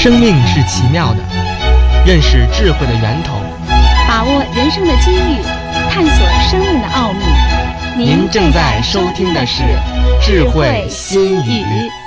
生命是奇妙的，认识智慧的源头， 把握人生的机遇，探索生命的奥秘。 您正在收听的是智慧心语。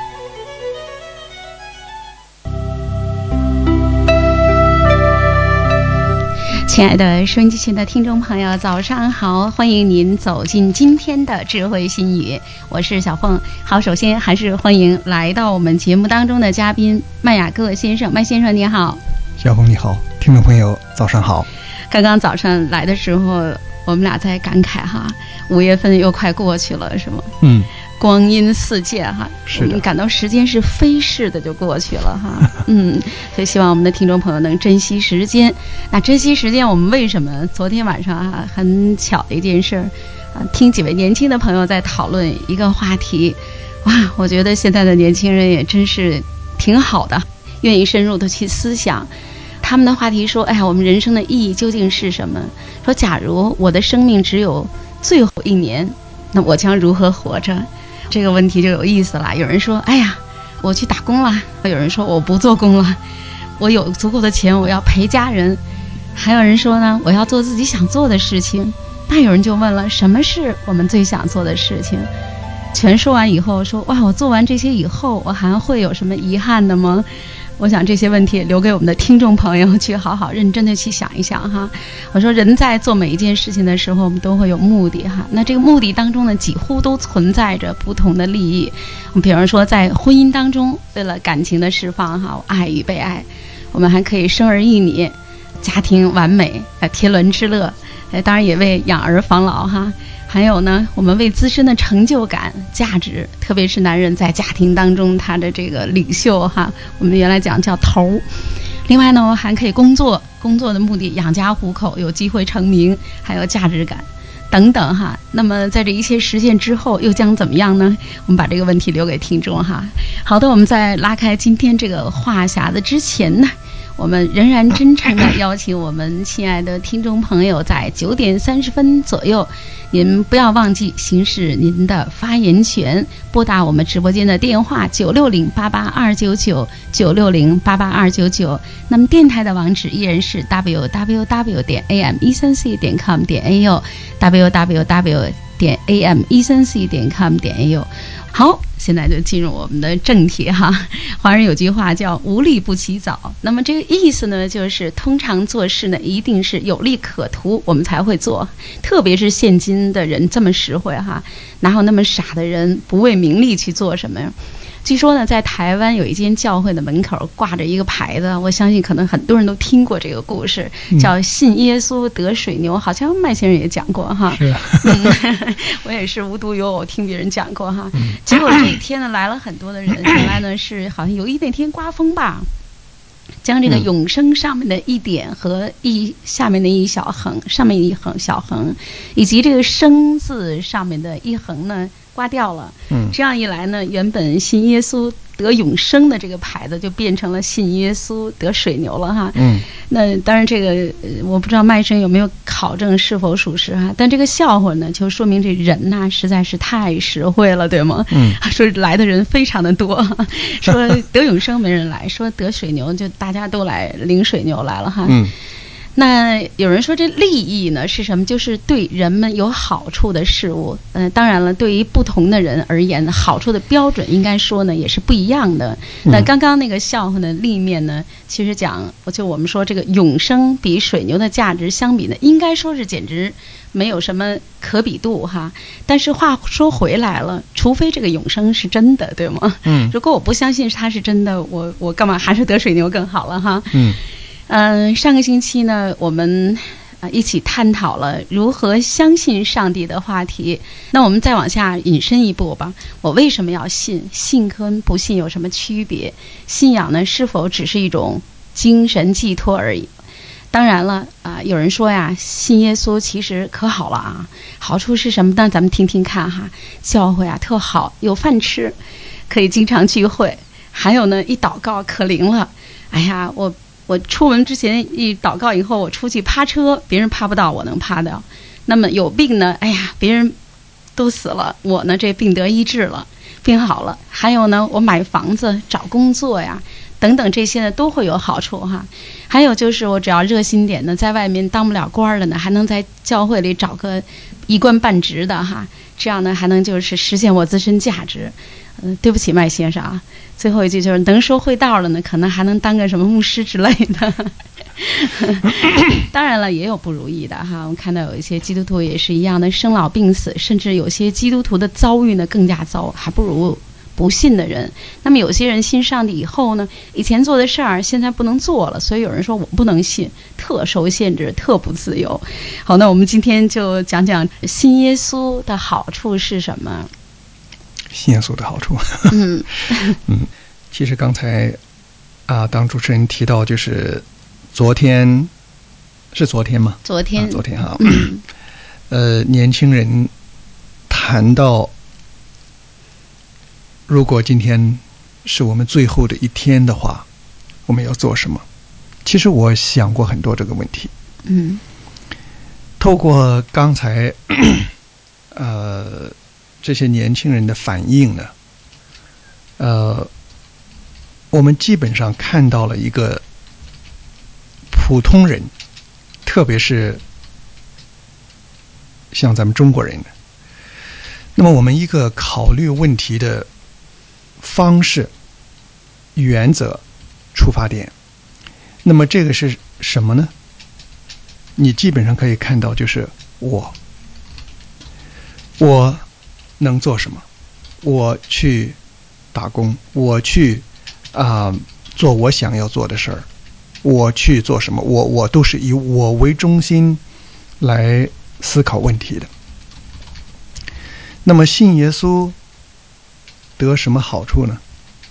亲爱的收音机前的听众朋友，早上好，欢迎您走进今天的智慧心语，我是小凤。好，首先还是欢迎来到我们节目当中的嘉宾麦雅各先生。麦先生你好。 小凤你好，听众朋友早上好。 刚刚早上来的时候，我们俩在感慨哈，5月份又快过去了，是吗？光阴似箭哈，我们感到时间是飞逝的就过去了哈。所以希望我们的听众朋友能珍惜时间。那珍惜时间，我们为什么昨天晚上很巧的一件事听几位年轻的朋友在讨论一个话题，哇，我觉得现在的年轻人也真是挺好的，愿意深入的去思想。他们的话题说，我们人生的意义究竟是什么？说假如我的生命只有最后1年，那我将如何活着？这个问题就有意思了。有人说，我去打工了；有人说我不做工了，我有足够的钱，我要陪家人；还有人说呢，我要做自己想做的事情。那有人就问了，什么是我们最想做的事情？全说完以后说，哇，我做完这些以后，我还会有什么遗憾的吗？我想这些问题留给我们的听众朋友去好好认真的去想一想哈。我说人在做每一件事情的时候，我们都会有目的哈。那这个目的当中呢，几乎都存在着不同的利益。比方说在婚姻当中，为了感情的释放哈，爱与被爱，我们还可以生儿育女，家庭完美，天伦之乐，当然也为养儿防老哈。还有呢，我们为自身的成就感、价值，特别是男人在家庭当中他的这个领袖哈，我们原来讲叫头。另外呢，我还可以工作的目的养家糊口，有机会成名，还有价值感等等哈。那么在这一切实现之后，又将怎么样呢？我们把这个问题留给听众哈。好的，我们在拉开今天这个话匣子之前呢，我们仍然真诚地邀请我们亲爱的听众朋友，在9点30分左右，您不要忘记行使您的发言权，拨打我们直播间的电话960882299 960882299。那么电台的网址依然是 www.am134.com.au www.am134.com.au。好，现在就进入我们的正题哈。华人有句话叫无利不起早，那么这个意思呢，就是通常做事呢一定是有利可图我们才会做，特别是现今的人这么实惠哈，哪有那么傻的人不为名利去做什么呀？据说呢，在台湾有一间教会的门口挂着一个牌子，我相信可能很多人都听过这个故事，叫信耶稣得水牛，好像麦先生也讲过哈。 是我也是无独有偶听别人讲过哈。结果这一天呢，来了很多的人，原来呢是好像有那天刮风吧，将这个永生上面的一点和下面的一小横，上面一横小横，以及这个生字上面的一横呢刮掉了。这样一来呢，原本信耶稣得永生的这个牌子就变成了信耶稣得水牛了哈。那当然这个我不知道麦生有没有考证是否属实哈，但这个笑话呢就说明这人呐实在是太实惠了，对吗？说来的人非常的多，说得永生没人来，说得水牛就大家都来领水牛来了哈。那有人说这利益呢是什么？就是对人们有好处的事物。当然了，对于不同的人而言，好处的标准应该说呢也是不一样的。那刚刚那个笑话的立面呢，其实讲就我们说这个永生比水牛的价值相比呢，应该说是简直没有什么可比度哈。但是话说回来了，除非这个永生是真的，对吗？如果我不相信它是真的，我干嘛还是得水牛更好了哈。上个星期呢，我们一起探讨了如何相信上帝的话题。那我们再往下引申一步吧，我为什么要信？信跟不信有什么区别？信仰呢，是否只是一种精神寄托而已？当然了有人说呀，信耶稣其实可好了啊，好处是什么呢？咱们听听看哈。教会特好，有饭吃，可以经常聚会，还有呢，一祷告可灵了。我出门之前一祷告以后，我出去趴车，别人趴不到，我能趴到。那么有病呢，别人都死了，我呢这病得医治了，病好了。还有呢，我买房子、找工作呀， 等等这些呢都会有好处哈。还有就是我只要热心点呢，在外面当不了官的呢，还能在教会里找个一官半职的哈，这样呢还能就是实现我自身价值。对不起麦先生啊，最后一句就是能说会道了呢，可能还能当个什么牧师之类的。当然了，也有不如意的哈。我们看到有一些基督徒也是一样的，生老病死，甚至有些基督徒的遭遇呢更加糟，还不如不信的人。那么有些人信上帝以后呢，以前做的事儿现在不能做了，所以有人说我不能信，特受限制，特不自由。好，那我们今天就讲讲信耶稣的好处是什么。 信耶稣的好处。其实刚才当主持人提到，就是昨天吗？昨天哈。年轻人谈到，如果今天是我们最后的一天的话，我们要做什么？其实我想过很多这个问题。透过刚才这些年轻人的反应呢，我们基本上看到了一个普通人，特别是像咱们中国人，那么我们一个考虑问题的方式、原则、出发点，那么这个是什么呢？你基本上可以看到，就是我能做什么？我去打工，我去做我想要做的事儿，我去做什么？我都是以我为中心来思考问题的。那么信耶稣得什么好处呢？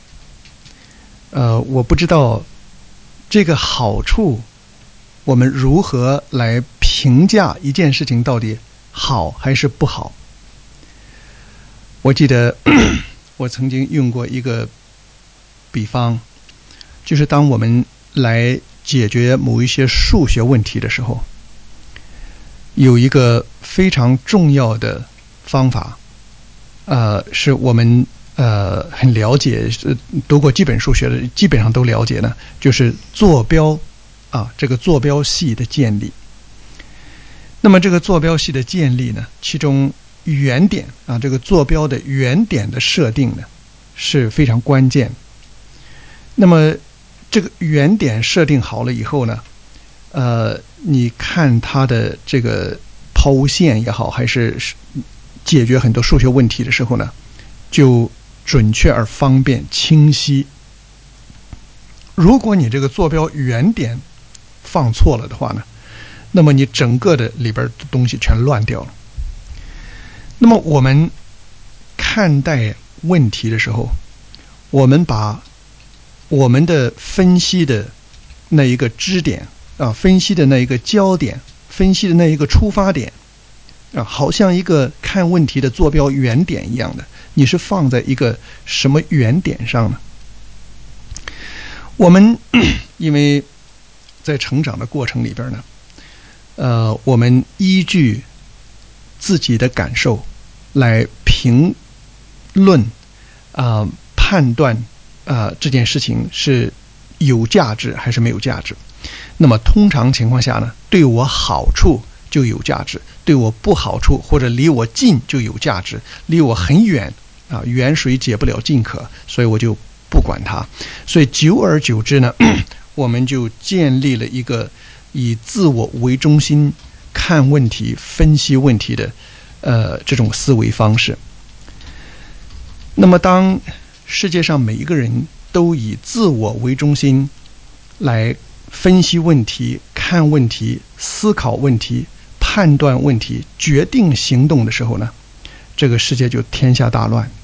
我不知道这个好处我们如何来评价一件事情到底好还是不好。我记得我曾经用过一个比方，就是当我们来解决某一些数学问题的时候，有一个非常重要的方法，是我们很了解，读过基本数学的基本上都了解呢，就是坐标这个坐标系的建立。那么这个坐标系的建立呢，其中原点这个坐标的原点的设定呢是非常关键。那么这个原点设定好了以后呢，你看它的这个抛物线也好，还是解决很多数学问题的时候呢，就准确而方便清晰。如果你这个坐标原点放错了的话呢，那么你整个的里边的东西全乱掉了。那么我们看待问题的时候，我们把我们的分析的那一个支点分析的那一个焦点，分析的那一个出发点好像一个看问题的坐标原点一样的，你是放在一个什么原点上呢？我们因为在成长的过程里边呢，我们依据自己的感受来评论判断这件事情是有价值还是没有价值。那么通常情况下呢，对我好处就有价值，对我不好处或者离我近就有价值，离我很远远水解不了近渴，所以我就不管它。所以久而久之呢，我们就建立了一个以自我为中心看问题、分析问题的这种思维方式。那么当世界上每一个人都以自我为中心来分析问题、看问题、思考问题、判断问题、决定行动的时候呢，这个世界就天下大乱。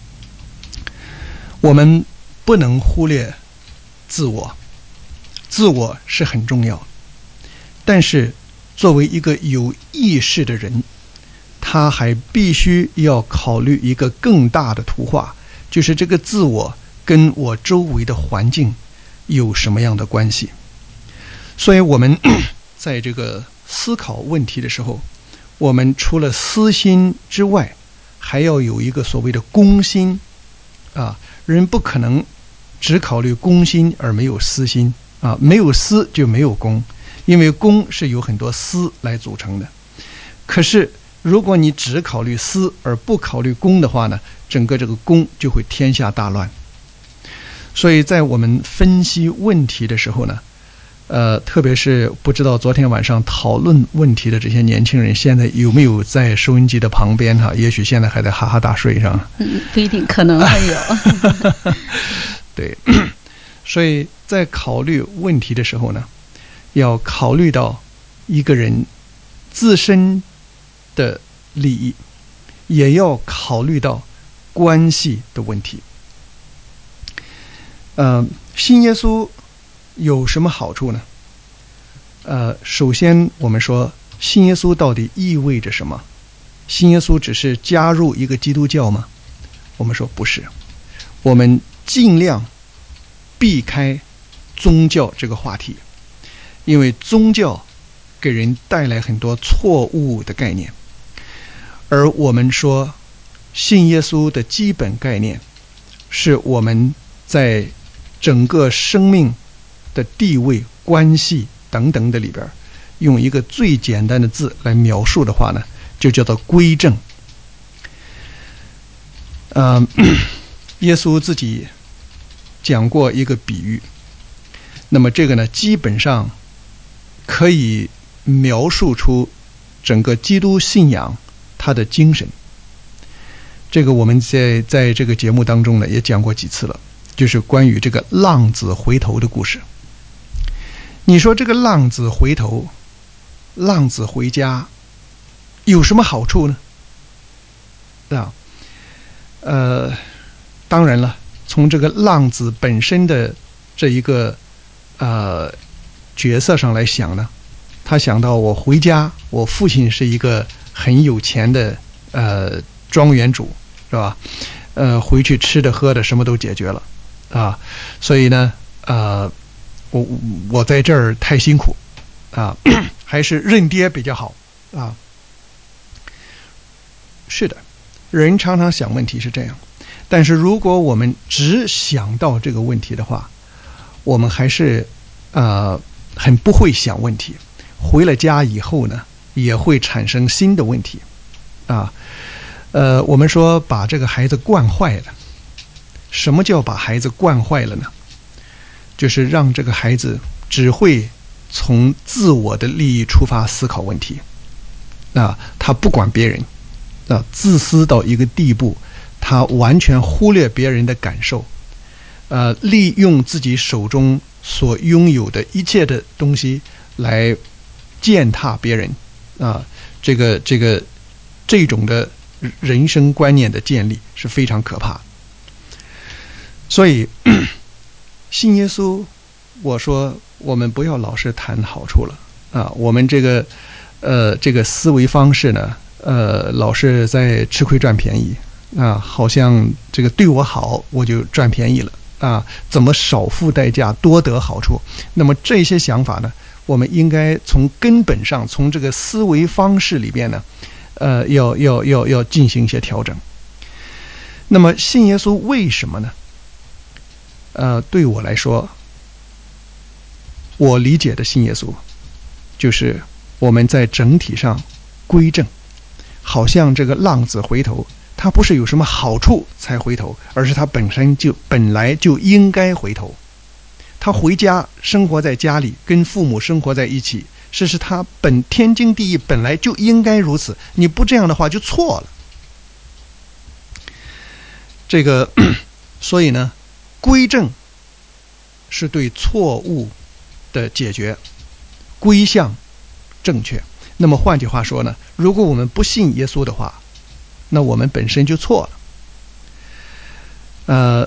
我们不能忽略自我，自我是很重要，但是作为一个有意识的人，他还必须要考虑一个更大的图画，就是这个自我跟我周围的环境有什么样的关系。所以我们在这个思考问题的时候，我们除了私心之外，还要有一个所谓的公心人不可能只考虑公心而没有私心啊，没有私就没有公，因为公是由很多私来组成的。可是如果你只考虑私而不考虑公的话呢，整个这个公就会天下大乱。所以在我们分析问题的时候呢，特别是不知道昨天晚上讨论问题的这些年轻人，现在有没有在收音机的旁边哈？也许现在还在哈哈大睡上。 不一定，可能会有。 对，所以在考虑问题的时候呢，要考虑到一个人自身的利益，也要考虑到关系的问题。信耶稣有什么好处呢？首先我们说信耶稣到底意味着什么？信耶稣只是加入一个基督教吗？我们说不是，我们尽量避开宗教这个话题，因为宗教给人带来很多错误的概念，而我们说信耶稣的基本概念是我们在整个生命的地位、关系等等的里边，用一个最简单的字来描述的话呢，就叫做归正。耶稣自己讲过一个比喻，那么这个呢，基本上可以描述出整个基督信仰它的精神。这个我们在这个节目当中呢也讲过几次了，就是关于这个浪子回头的故事。你说这个浪子回头，浪子回家有什么好处呢？当然了，从这个浪子本身的这一个角色上来想呢，他想到我回家，我父亲是一个很有钱的庄园主，是吧？回去吃的喝的什么都解决了啊，所以呢我在这儿太辛苦啊，还是认爹比较好啊。是的，人常常想问题是这样，但是如果我们只想到这个问题的话，我们还是很不会想问题，回了家以后呢也会产生新的问题啊。我们说把这个孩子惯坏了，什么叫把孩子惯坏了呢？就是让这个孩子只会从自我的利益出发思考问题啊，他不管别人啊，自私到一个地步，他完全忽略别人的感受，利用自己手中所拥有的一切的东西来践踏别人啊，这种的人生观念的建立是非常可怕。所以信耶稣，我说我们不要老是谈好处了啊，我们这个思维方式呢，老是在吃亏赚便宜啊，好像这个对我好我就赚便宜了啊，怎么少付代价多得好处？那么这些想法呢，我们应该从根本上，从这个思维方式里边呢，要进行一些调整。那么信耶稣为什么呢？对我来说，我理解的信耶稣就是我们在整体上归正，好像这个浪子回头，他不是有什么好处才回头，而是他本来就应该回头。他回家生活在家里，跟父母生活在一起，这是他天经地义，本来就应该如此。你不这样的话就错了。这个所以呢，归正是对错误的解决，归向正确。那么换句话说呢，如果我们不信耶稣的话，那我们本身就错了。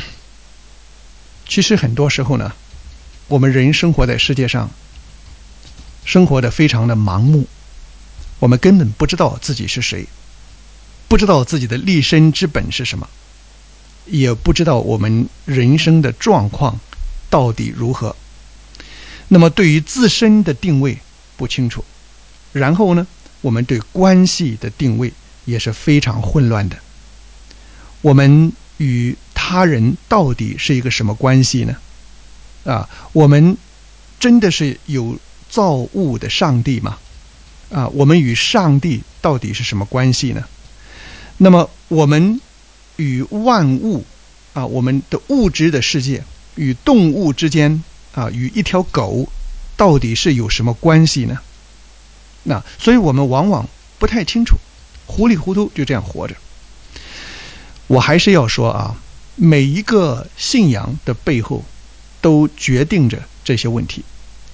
其实很多时候呢，我们人生活在世界上，生活的非常的盲目，我们根本不知道自己是谁，不知道自己的立身之本是什么，也不知道我们人生的状况到底如何。那么对于自身的定位不清楚，然后呢，我们对关系的定位也是非常混乱的。我们与他他人到底是一个什么关系呢？我们真的是有造物的上帝吗？我们与上帝到底是什么关系呢？那么我们与万物我们的物质的世界与动物之间与一条狗到底是有什么关系呢？所以我们往往不太清楚，糊里糊涂就这样活着。我还是要说每一个信仰的背后都决定着这些问题。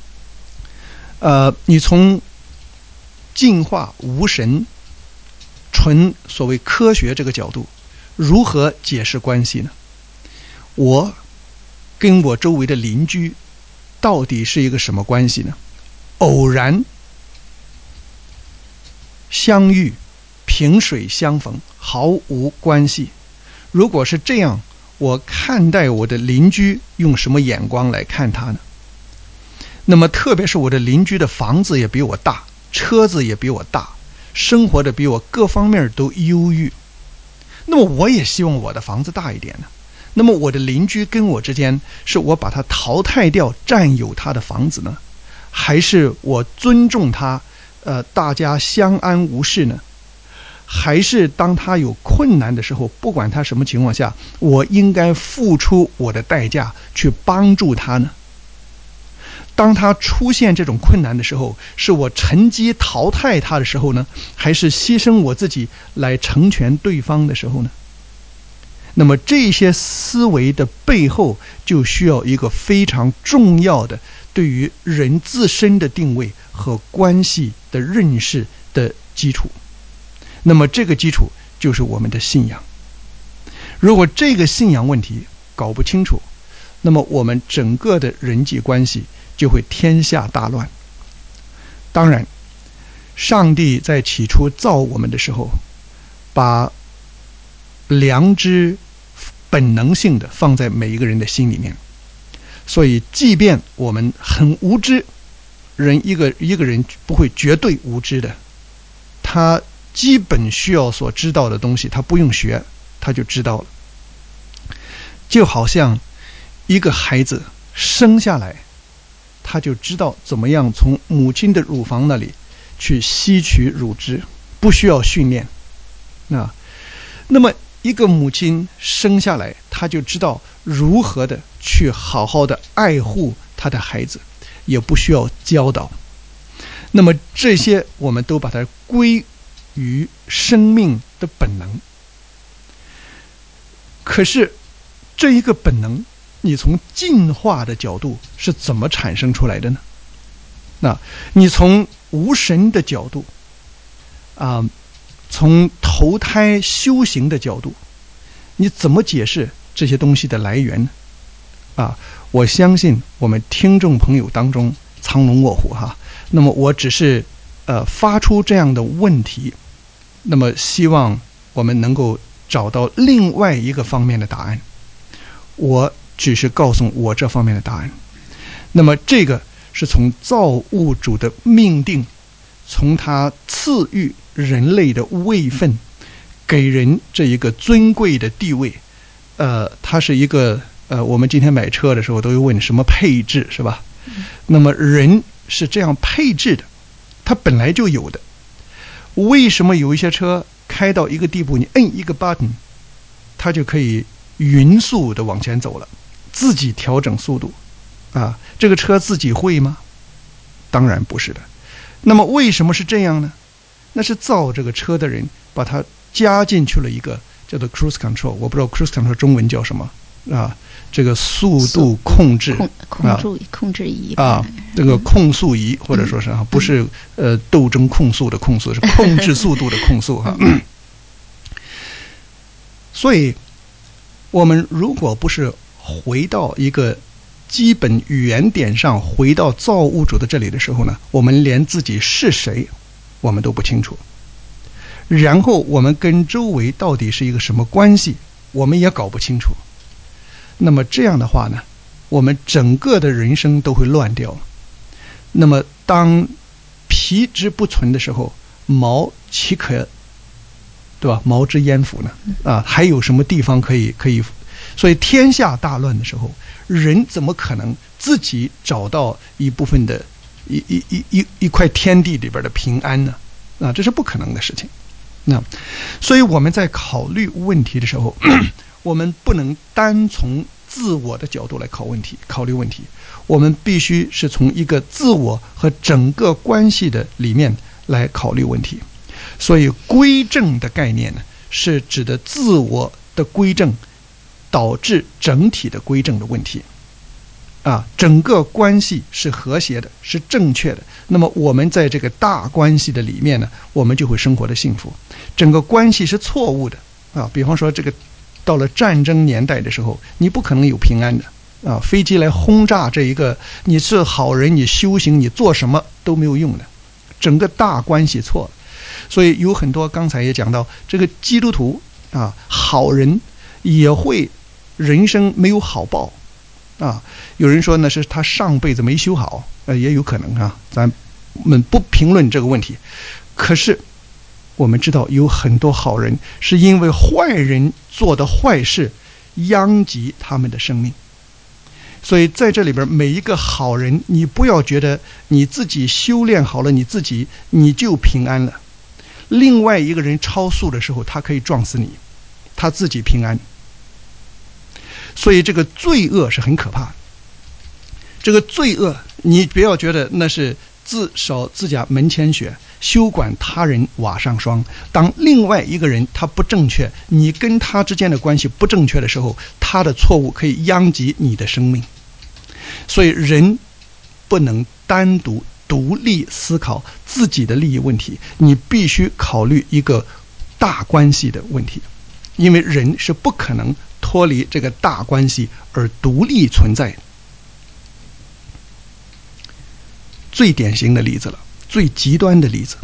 你从进化无神纯所谓科学这个角度如何解释关系呢？我跟我周围的邻居到底是一个什么关系呢？偶然相遇，萍水相逢，毫无关系。如果是这样，我看待我的邻居用什么眼光来看他呢？那么特别是我的邻居的房子也比我大，车子也比我大，生活的比我各方面都优越，那么我也希望我的房子大一点呢。那么我的邻居跟我之间，是我把他淘汰掉占有他的房子呢，还是我尊重他大家相安无事呢？还是当他有困难的时候，不管他什么情况下，我应该付出我的代价去帮助他呢？当他出现这种困难的时候，是我趁机淘汰他的时候呢，还是牺牲我自己来成全对方的时候呢？那么这些思维的背后，就需要一个非常重要的对于人自身的定位和关系的认识的基础。那么这个基础就是我们的信仰。如果这个信仰问题搞不清楚，那么我们整个的人际关系就会天下大乱。当然，上帝在起初造我们的时候，把良知本能性的放在每一个人的心里面，所以即便我们很无知，一个人不会绝对无知的，他基本需要所知道的东西，他不用学，他就知道了。就好像一个孩子生下来，他就知道怎么样从母亲的乳房那里去吸取乳汁，不需要训练。那么一个母亲生下来，他就知道如何的去好好的爱护他的孩子，也不需要教导。那么这些我们都把它归于生命的本能。可是这一个本能，你从进化的角度是怎么产生出来的呢？你从无神的角度从投胎修行的角度，你怎么解释这些东西的来源呢？我相信我们听众朋友当中藏龙卧虎那么我只是发出这样的问题，那么希望我们能够找到另外一个方面的答案。我只是告诉我这方面的答案。那么这个是从造物主的命定，从他赐予人类的位分，给人这一个尊贵的地位。它是一个我们今天买车的时候都会问什么配置，是吧？那么人是这样配置的，它本来就有的。为什么有一些车开到一个地步，你摁一个 button， 它就可以匀速的往前走了，自己调整速度这个车自己会吗？当然不是的。那么为什么是这样呢？那是造这个车的人把它加进去了一个叫做 cruise control， 我不知道 cruise control 中文叫什么这个速度控制控制仪这个控速仪，或者说是不是斗争控诉的控诉，是控制速度的控诉所以我们如果不是回到一个基本语言点上，回到造物主的这里的时候呢，我们连自己是谁我们都不清楚，然后我们跟周围到底是一个什么关系我们也搞不清楚。那么这样的话呢，我们整个的人生都会乱掉。那么当皮之不存的时候，毛岂可对吧？毛之焉附呢？还有什么地方可以所以天下大乱的时候，人怎么可能自己找到一部分的一块天地里边的平安呢？这是不可能的事情。所以我们在考虑问题的时候，我们不能单从自我的角度来考虑问题，我们必须是从一个自我和整个关系的里面来考虑问题。所以归正的概念呢，是指的自我的归正导致整体的归正的问题。整个关系是和谐的，是正确的，那么我们在这个大关系的里面呢，我们就会生活的幸福。整个关系是错误的比方说这个到了战争年代的时候，你不可能有平安的飞机来轰炸这一个，你是好人，你修行，你做什么都没有用的，整个大关系错了。所以有很多刚才也讲到，这个基督徒好人也会人生没有好报有人说呢是他上辈子没修好，也有可能咱们不评论这个问题。可是我们知道有很多好人是因为坏人做的坏事殃及他们的生命。所以在这里边，每一个好人，你不要觉得你自己修炼好了，你就平安了。另外一个人超速的时候，他可以撞死你，他自己平安。所以这个罪恶是很可怕的。这个罪恶，你不要觉得那是自扫自家门前雪，休管他人瓦上霜。当另外一个人他不正确，你跟他之间的关系不正确的时候，他的错误可以殃及你的生命。所以人不能单独立思考自己的利益问题，你必须考虑一个大关系的问题，因为人是不可能脱离这个大关系而独立存在的。最典型的例子了，最极端的例子，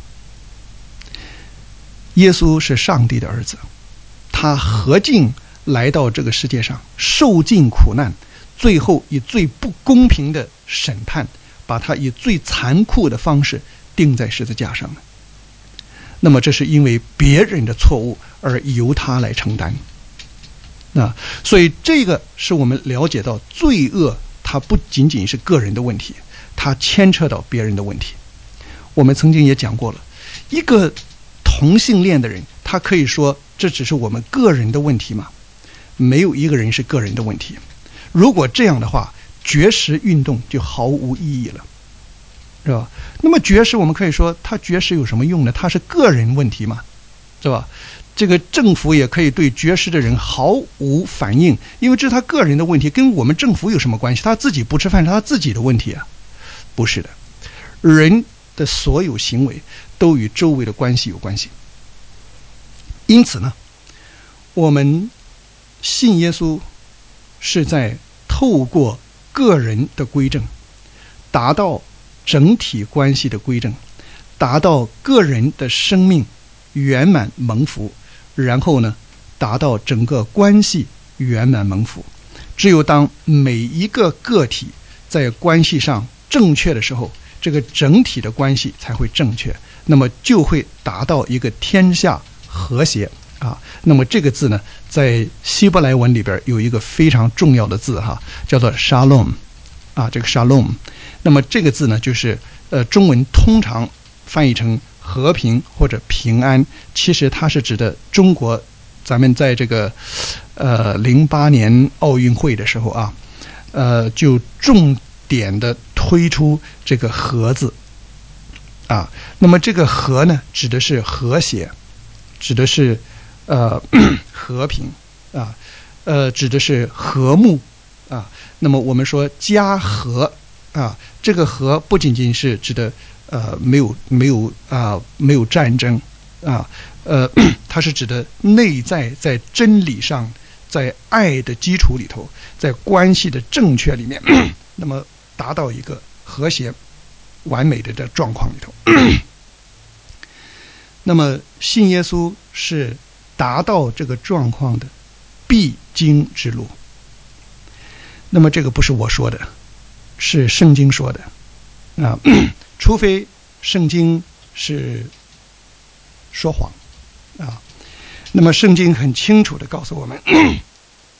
耶稣是上帝的儿子，他何竟来到这个世界上受尽苦难，最后以最不公平的审判，把他以最残酷的方式钉在十字架上呢？那么这是因为别人的错误而由他来承担。所以这个是我们了解到罪恶它不仅仅是个人的问题，它牵扯到别人的问题。我们曾经也讲过了，一个同性恋的人，他可以说这只是我们个人的问题吗？没有一个人是个人的问题。如果这样的话，绝食运动就毫无意义了，是吧？那么绝食，我们可以说他绝食有什么用呢？他是个人问题嘛，是吧？这个政府也可以对绝食的人毫无反应，因为这是他个人的问题，跟我们政府有什么关系？他自己不吃饭是他自己的问题啊。不是的，人的所有行为都与周围的关系有关系。因此呢，我们信耶稣是在透过个人的归正，达到整体关系的归正，达到个人的生命圆满蒙福，然后呢，达到整个关系圆满蒙福。只有当每一个个体在关系上正确的时候，这个整体的关系才会正确，那么就会达到一个天下和谐那么这个字呢，在希伯来文里边有一个非常重要的字叫做 shalom 这个 shalom。 那么这个字呢，就是中文通常翻译成和平或者平安，其实它是指的中国咱们在这个08年奥运会的时候就重点的推出这个和字那么这个和呢，指的是和谐，指的是和平指的是和睦那么我们说家和这个和不仅仅是指的没有战争它是指的内在在真理上，在爱的基础里头，在关系的正确里面那么达到一个和谐完美的状况里头那么信耶稣是达到这个状况的必经之路。那么这个不是我说的，是圣经说的除非圣经是说谎那么圣经很清楚地告诉我们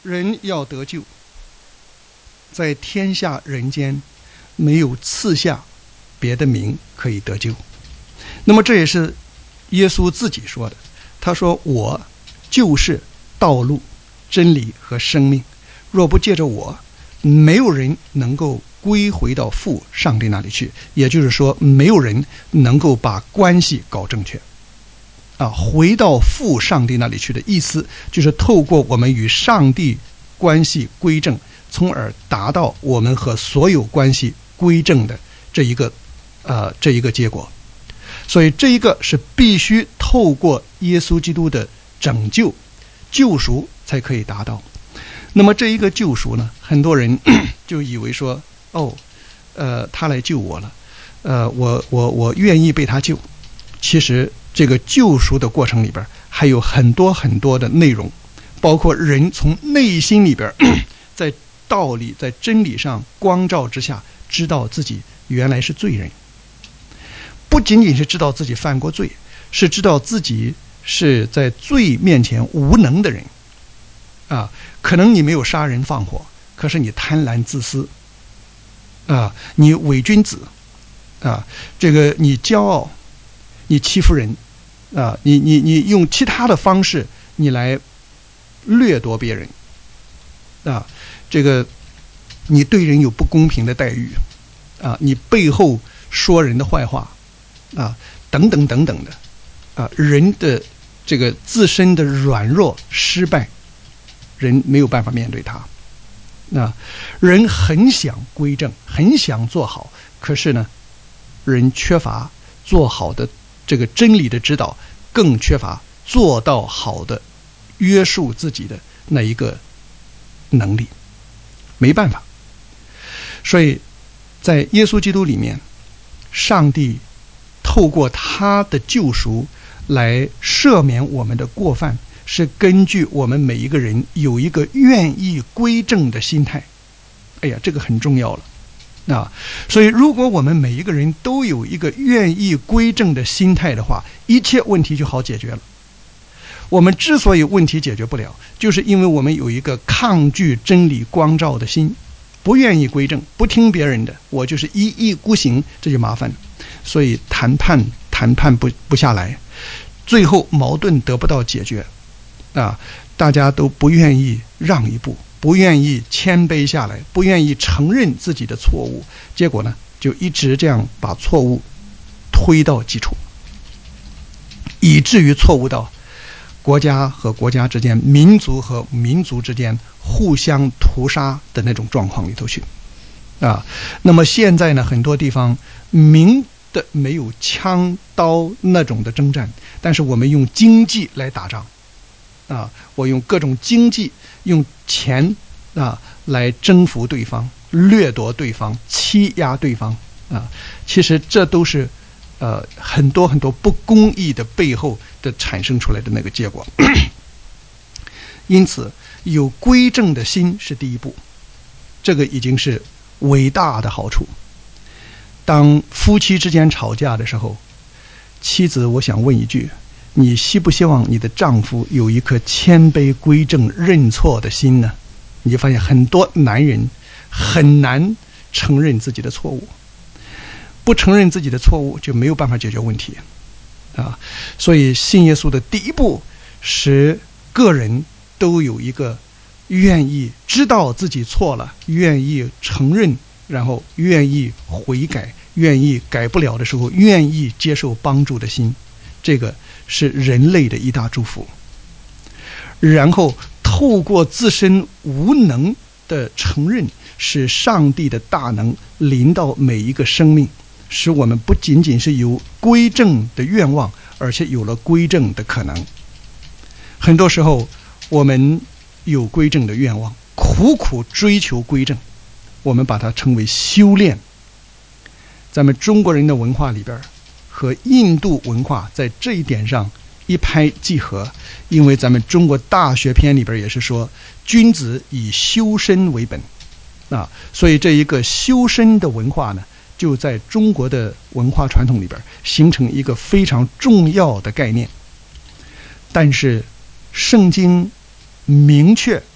人要得救，在天下人间没有赐下别的名可以得救。那么这也是耶稣自己说的，他说我就是道路真理和生命，若不借着我，没有人能够归回到父上帝那里去，也就是说没有人能够把关系搞正确回到父上帝那里去的意思就是透过我们与上帝关系归正，从而达到我们和所有关系归正的这一个结果。所以这一个是必须透过耶稣基督的拯救救赎才可以达到。那么这一个救赎呢，很多人就以为说他来救我了，我愿意被他救。其实这个救赎的过程里边还有很多很多的内容，包括人从内心里边在道理在真理上光照之下知道自己原来是罪人，不仅仅是知道自己犯过罪，是知道自己是在罪面前无能的人可能你没有杀人放火，可是你贪婪自私你伪君子这个你骄傲，你欺负人你用其他的方式你来掠夺别人这个你对人有不公平的待遇你背后说人的坏话等等等等的人的这个自身的软弱失败，人没有办法面对他人很想归正，很想做好，可是呢人缺乏做好的这个真理的指导，更缺乏做到好的约束自己的那一个能力，没办法。所以在耶稣基督里面，上帝透过他的救赎来赦免我们的过犯，是根据我们每一个人有一个愿意归正的心态。哎呀，这个很重要了所以如果我们每一个人都有一个愿意归正的心态的话，一切问题就好解决了。我们之所以问题解决不了，就是因为我们有一个抗拒真理光照的心，不愿意归正，不听别人的，我就是一意孤行，这就麻烦了。所以谈判不下来，最后矛盾得不到解决大家都不愿意让一步，不愿意谦卑下来，不愿意承认自己的错误，结果呢就一直这样把错误推到基础，以至于错误到国家和国家之间，民族和民族之间互相屠杀的那种状况里头去那么现在呢，很多地方明的没有枪刀那种的征战，但是我们用经济来打仗我用各种经济，用钱来征服对方，掠夺对方，欺压对方其实这都是很多很多不公义的背后的产生出来的那个结果因此有归正的心是第一步，这个已经是伟大的好处。当夫妻之间吵架的时候，妻子，我想问一句，你希不希望你的丈夫有一颗谦卑归正认错的心呢？你就发现很多男人很难承认自己的错误，不承认自己的错误就没有办法解决问题所以信耶稣的第一步使个人都有一个愿意知道自己错了，愿意承认，然后愿意悔改，愿意改不了的时候愿意接受帮助的心，这个是人类的一大祝福。然后透过自身无能的承认，使上帝的大能临到每一个生命，使我们不仅仅是有归正的愿望，而且有了归正的可能。很多时候我们有归正的愿望，苦苦追求归正，我们把它称为修炼。咱们中国人的文化里边和印度文化在这一点上一拍即合，因为咱们中国大学篇里边也是说君子以修身为本所以这一个修身的文化呢，就在中国的文化传统里边形成一个非常重要的概念。但是圣经明确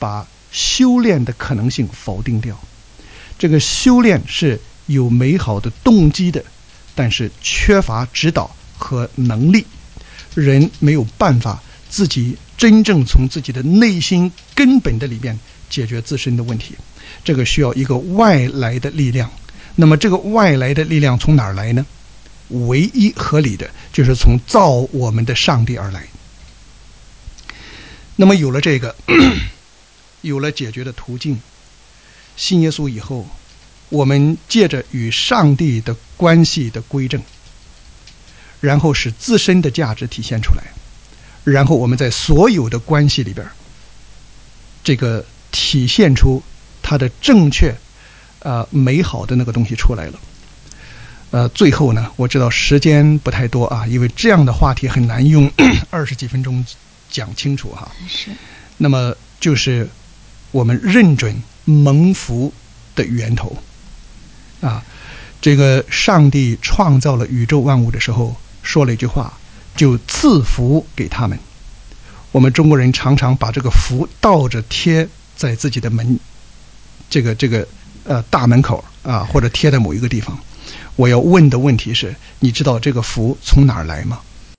把修炼的可能性否定掉。这个修炼是有美好的动机的，但是缺乏指导和能力，人没有办法自己真正从自己的内心根本的里面解决自身的问题，这个需要一个外来的力量。那么这个外来的力量从哪儿来呢？唯一合理的就是从造我们的上帝而来。那么有了这个有了解决的途径，信耶稣以后，我们借着与上帝的关系的归正，然后使自身的价值体现出来，然后我们在所有的关系里边这个体现出它的正确美好的那个东西出来了。最后呢，我知道时间不太多啊，因为这样的话题很难用20几分钟讲清楚哈。 是。 那么就是我们认准蒙福的源头啊，这个上帝创造了宇宙万物的时候说了一句话，就赐福给他们。我们中国人常常把这个福倒着贴在自己的门大门口啊，或者贴在某一个地方。我要问的问题是，你知道这个福从哪儿来吗？